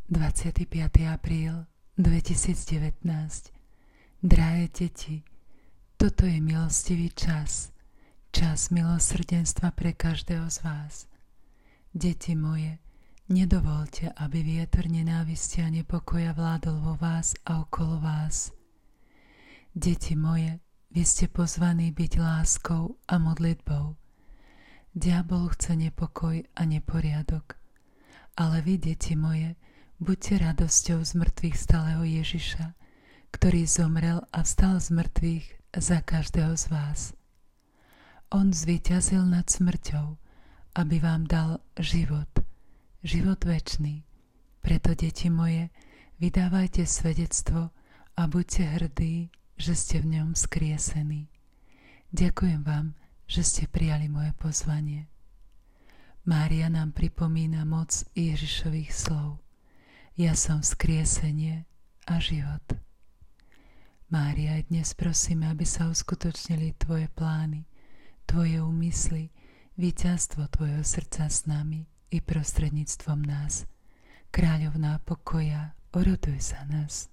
25. apríl 2019. Drahé deti, toto je milostivý čas, čas milosrdenstva pre každého z vás. Deti moje, nedovolte, aby vietor nenávisti a nepokoja vládol vo vás a okolo vás. Deti moje, vy ste pozvaní byť láskou a modlitbou. Diabol chce nepokoj a neporiadok. Ale vy, deti moje, buďte radosťou z mŕtvych stáleho Ježiša, ktorý zomrel a vstal z mŕtvych za každého z vás. On zvíťazil nad smrťou, aby vám dal život večný. Preto, deti moje, vydávajte svedectvo a buďte hrdí, že ste v ňom skriesení. Ďakujem vám, že ste prijali moje pozvanie. Mária nám pripomína moc Ježišových slov. Ja som vzkriesenie a život. Mária, dnes prosíme, aby sa uskutočnili Tvoje plány, Tvoje úmysly, víťazstvo Tvojho srdca s nami i prostredníctvom nás. Kráľovná pokoja, oroduj za nás.